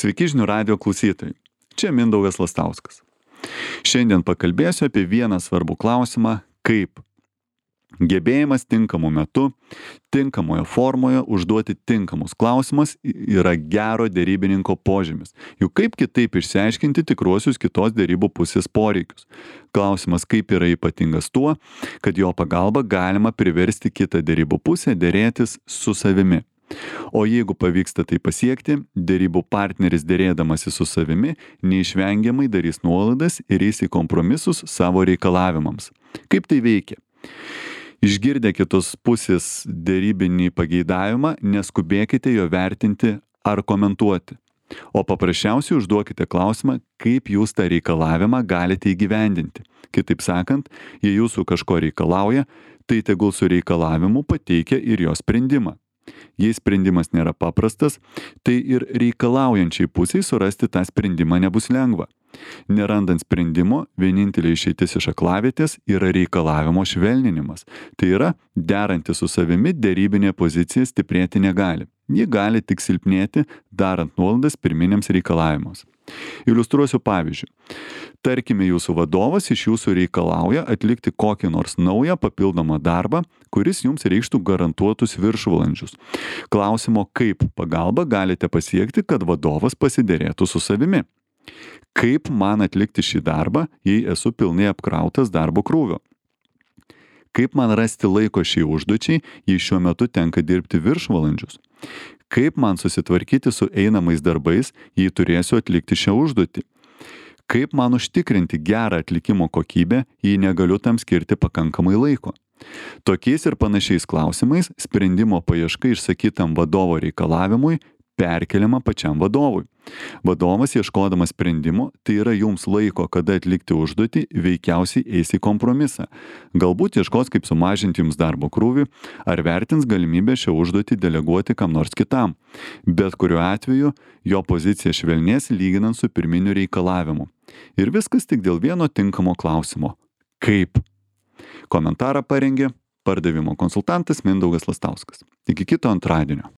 Sveiki žinių radijo klausytojai. Čia Mindaugas Lastauskas. Šiandien pakalbėsiu apie vieną svarbų klausimą, kaip gebėjimas tinkamu metu, tinkamoje formoje užduoti tinkamus klausimus yra gero derybininko požymis. Juk kaip kitaip išsiaiškinti tikruosius kitos derybų pusės poreikius. Klausimas kaip yra ypatingas tuo, kad jo pagalba galima priversti kitą derybų pusę derėtis su savimi. O jeigu pavyksta tai pasiekti, derybų partneris derėdamasi su savimi neišvengiamai darys nuolaidas ir eis į kompromisus savo reikalavimams. Kaip tai veikia? Išgirdę kitos pusės derybinį pageidavimą, neskubėkite jo vertinti ar komentuoti. O paprasčiausiai užduokite klausimą, kaip jūs tą reikalavimą galite įgyvendinti. Kitaip sakant, jei jūsų kažko reikalauja, tai tegul su reikalavimu pateikia ir jo sprendimą. Jei sprendimas nėra paprastas, tai ir reikalaujančiai pusiai surasti tą sprendimą nebus lengva. Nerandant sprendimo, vienintelė išeitis iš aklavietės yra reikalavimo švelninimas. Tai yra, derantis su savimi derybinė pozicija stiprėti negali. Ji gali tik silpnėti, darant nuolaidas pirminiams reikalavimams. Iliustruosiu pavyzdžiu. Tarkime, jūsų vadovas iš jūsų reikalauja atlikti kokį nors naują papildomą darbą, kuris jums reikštų garantuotus viršvalandžius. Klausimo, kaip pagalba galite pasiekti, kad vadovas pasiderėtų su savimi. Kaip man atlikti šį darbą, jei esu pilnai apkrautas darbo krūvio? Kaip man rasti laiko šiai užduočiai, jei šiuo metu tenka dirbti viršvalandžius? Kaip man susitvarkyti su einamais darbais, jei turėsiu atlikti šią užduotį? Kaip man užtikrinti gerą atlikimo kokybę, jei negaliu tam skirti pakankamai laiko? Tokiais ir panašiais klausimais sprendimo paieška išsakytam vadovo reikalavimui perkeliama pačiam vadovui. Vadovas ieškodamas sprendimo, tai yra jums laiko, kada atlikti užduotį, veikiausiai eis į kompromisą. Galbūt ieškos, kaip sumažinti jums darbo krūvį, ar vertins galimybę šią užduotį deleguoti kam nors kitam. Bet kuriuo atveju jo pozicija švelnės lyginant su pirminiu reikalavimu. Ir viskas tik dėl vieno tinkamo klausimo. Kaip? Komentarą parengė pardavimo konsultantas Mindaugas Lastauskas. Iki kito antradienio.